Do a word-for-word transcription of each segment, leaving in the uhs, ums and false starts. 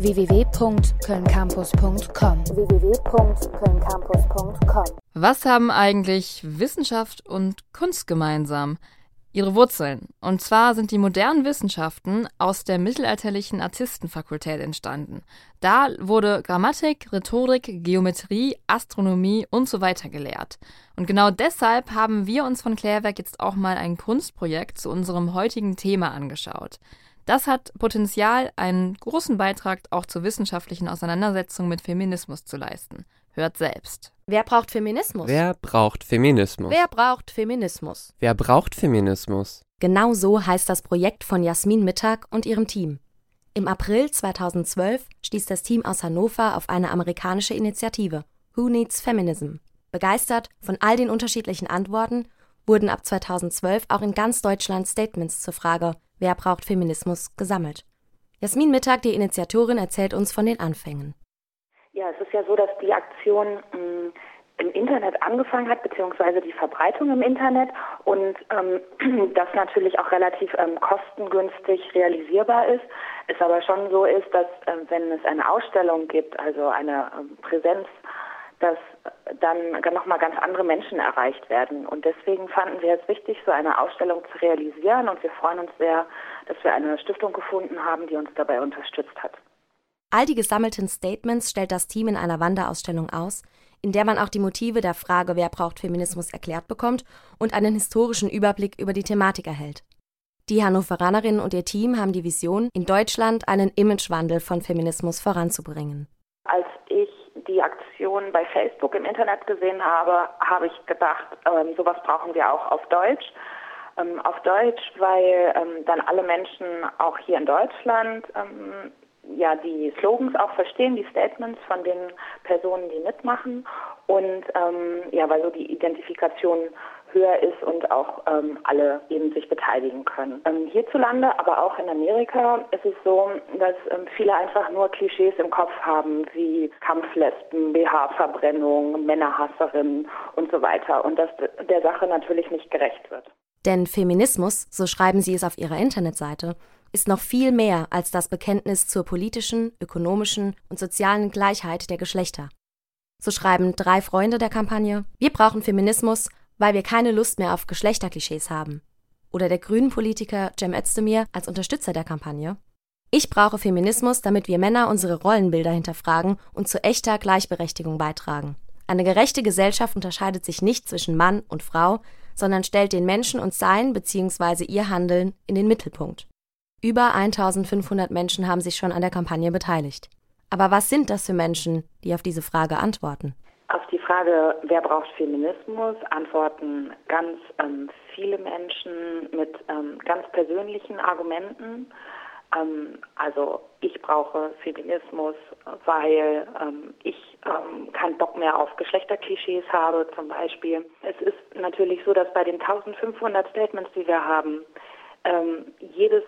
w w w punkt köln campus punkt com. w w w punkt köln campus punkt com. Was haben eigentlich Wissenschaft und Kunst gemeinsam? Ihre Wurzeln. Und zwar sind die modernen Wissenschaften aus der mittelalterlichen Artistenfakultät entstanden. Da wurde Grammatik, Rhetorik, Geometrie, Astronomie und so weiter gelehrt. Und genau deshalb haben wir uns von Klärwerk jetzt auch mal ein Kunstprojekt zu unserem heutigen Thema angeschaut. Das hat Potenzial, einen großen Beitrag auch zur wissenschaftlichen Auseinandersetzung mit Feminismus zu leisten. Hört selbst. Wer braucht Feminismus? Wer braucht Feminismus? Wer braucht Feminismus? Wer braucht Feminismus? Genau so heißt das Projekt von Jasmin Mittag und ihrem Team. Im April zweitausendzwölf stieß das Team aus Hannover auf eine amerikanische Initiative, Who Needs Feminism? Begeistert von all den unterschiedlichen Antworten wurden ab zweitausendzwölf auch in ganz Deutschland Statements zur Frage, wer braucht Feminismus, gesammelt. Jasmin Mittag, die Initiatorin, erzählt uns von den Anfängen. Ja, es ist ja so, dass die Aktion mh, im Internet angefangen hat, beziehungsweise die Verbreitung im Internet und ähm, das natürlich auch relativ ähm, kostengünstig realisierbar ist. Es aber schon so ist, dass äh, wenn es eine Ausstellung gibt, also eine ähm, Präsenz, dass dann nochmal ganz andere Menschen erreicht werden. Und deswegen fanden wir es wichtig, so eine Ausstellung zu realisieren und wir freuen uns sehr, dass wir eine Stiftung gefunden haben, die uns dabei unterstützt hat. All die gesammelten Statements stellt das Team in einer Wanderausstellung aus, in der man auch die Motive der Frage, wer braucht Feminismus, erklärt bekommt und einen historischen Überblick über die Thematik erhält. Die Hannoveranerinnen und ihr Team haben die Vision, in Deutschland einen Imagewandel von Feminismus voranzubringen. Als ich die Aktion bei Facebook im Internet gesehen habe, habe ich gedacht, ähm, sowas brauchen wir auch auf Deutsch. Ähm, auf Deutsch, weil ähm, dann alle Menschen auch hier in Deutschland ähm, ja die Slogans auch verstehen, die Statements von den Personen, die mitmachen und ähm, ja, weil so die Identifikation höher ist und auch ähm, alle eben sich beteiligen können. Ähm, hierzulande, aber auch in Amerika ist es so, dass ähm, viele einfach nur Klischees im Kopf haben, wie Kampflesben, B H-Verbrennung, Männerhasserinnen und so weiter und dass der Sache natürlich nicht gerecht wird. Denn Feminismus, so schreiben sie es auf ihrer Internetseite, ist noch viel mehr als das Bekenntnis zur politischen, ökonomischen und sozialen Gleichheit der Geschlechter. So schreiben drei Freunde der Kampagne: Wir brauchen Feminismus, weil wir keine Lust mehr auf Geschlechterklischees haben. Oder der Grünen-Politiker Cem Özdemir als Unterstützer der Kampagne: Ich brauche Feminismus, damit wir Männer unsere Rollenbilder hinterfragen und zu echter Gleichberechtigung beitragen. Eine gerechte Gesellschaft unterscheidet sich nicht zwischen Mann und Frau, sondern stellt den Menschen und sein bzw. ihr Handeln in den Mittelpunkt. Über eintausendfünfhundert Menschen haben sich schon an der Kampagne beteiligt. Aber was sind das für Menschen, die auf diese Frage antworten? Auf die Frage, wer braucht Feminismus, antworten ganz ähm, viele Menschen mit ähm, ganz persönlichen Argumenten. Ähm, also ich brauche Feminismus, weil ähm, ich ähm, keinen Bock mehr auf Geschlechterklischees habe zum Beispiel. Es ist natürlich so, dass bei den eintausendfünfhundert Statements, die wir haben, ähm, jedes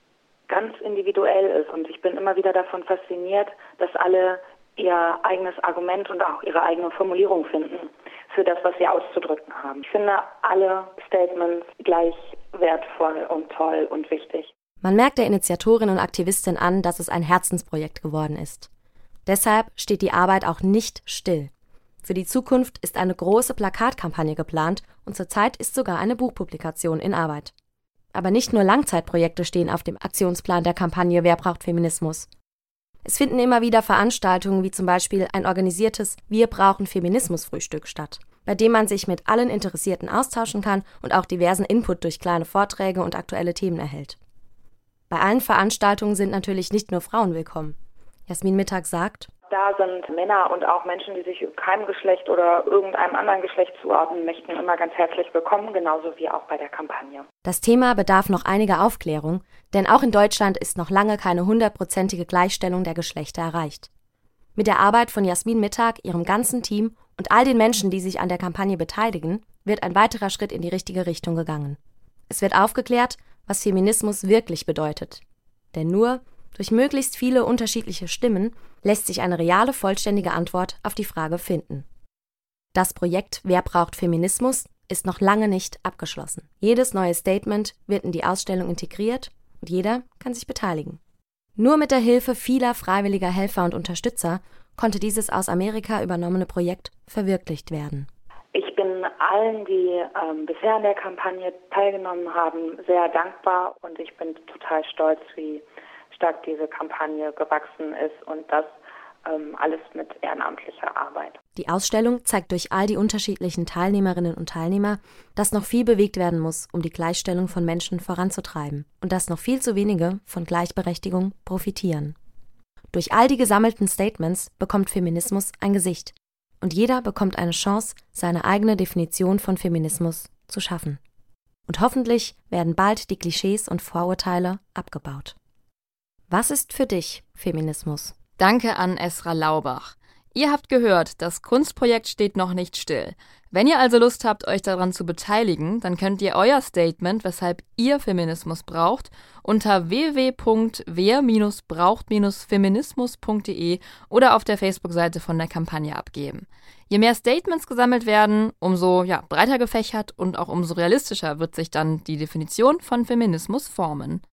ganz individuell ist und ich bin immer wieder davon fasziniert, dass alle ihr eigenes Argument und auch ihre eigene Formulierung finden für das, was sie auszudrücken haben. Ich finde alle Statements gleich wertvoll und toll und wichtig. Man merkt der Initiatorin und Aktivistin an, dass es ein Herzensprojekt geworden ist. Deshalb steht die Arbeit auch nicht still. Für die Zukunft ist eine große Plakatkampagne geplant und zurzeit ist sogar eine Buchpublikation in Arbeit. Aber nicht nur Langzeitprojekte stehen auf dem Aktionsplan der Kampagne Wer braucht Feminismus? Es finden immer wieder Veranstaltungen wie zum Beispiel ein organisiertes Wir brauchen Feminismus-Frühstück statt, bei dem man sich mit allen Interessierten austauschen kann und auch diversen Input durch kleine Vorträge und aktuelle Themen erhält. Bei allen Veranstaltungen sind natürlich nicht nur Frauen willkommen. Jasmin Mittag sagt: Da sind Männer und auch Menschen, die sich keinem Geschlecht oder irgendeinem anderen Geschlecht zuordnen möchten, immer ganz herzlich willkommen, genauso wie auch bei der Kampagne. Das Thema bedarf noch einiger Aufklärung, denn auch in Deutschland ist noch lange keine hundertprozentige Gleichstellung der Geschlechter erreicht. Mit der Arbeit von Jasmin Mittag, ihrem ganzen Team und all den Menschen, die sich an der Kampagne beteiligen, wird ein weiterer Schritt in die richtige Richtung gegangen. Es wird aufgeklärt, was Feminismus wirklich bedeutet. Denn nur durch möglichst viele unterschiedliche Stimmen lässt sich eine reale, vollständige Antwort auf die Frage finden. Das Projekt Wer braucht Feminismus ist noch lange nicht abgeschlossen. Jedes neue Statement wird in die Ausstellung integriert und jeder kann sich beteiligen. Nur mit der Hilfe vieler freiwilliger Helfer und Unterstützer konnte dieses aus Amerika übernommene Projekt verwirklicht werden. Ich bin allen, die ähm, bisher an der Kampagne teilgenommen haben, sehr dankbar und ich bin total stolz, wie stark diese Kampagne gewachsen ist und das ähm, alles mit ehrenamtlicher Arbeit. Die Ausstellung zeigt durch all die unterschiedlichen Teilnehmerinnen und Teilnehmer, dass noch viel bewegt werden muss, um die Gleichstellung von Menschen voranzutreiben und dass noch viel zu wenige von Gleichberechtigung profitieren. Durch all die gesammelten Statements bekommt Feminismus ein Gesicht und jeder bekommt eine Chance, seine eigene Definition von Feminismus zu schaffen. Und hoffentlich werden bald die Klischees und Vorurteile abgebaut. Was ist für dich Feminismus? Danke an Esra Laubach. Ihr habt gehört, das Kunstprojekt steht noch nicht still. Wenn ihr also Lust habt, euch daran zu beteiligen, dann könnt ihr euer Statement, weshalb ihr Feminismus braucht, unter w w w punkt wer braucht feminismus punkt de oder auf der Facebook-Seite von der Kampagne abgeben. Je mehr Statements gesammelt werden, umso ja, breiter gefächert und auch umso realistischer wird sich dann die Definition von Feminismus formen.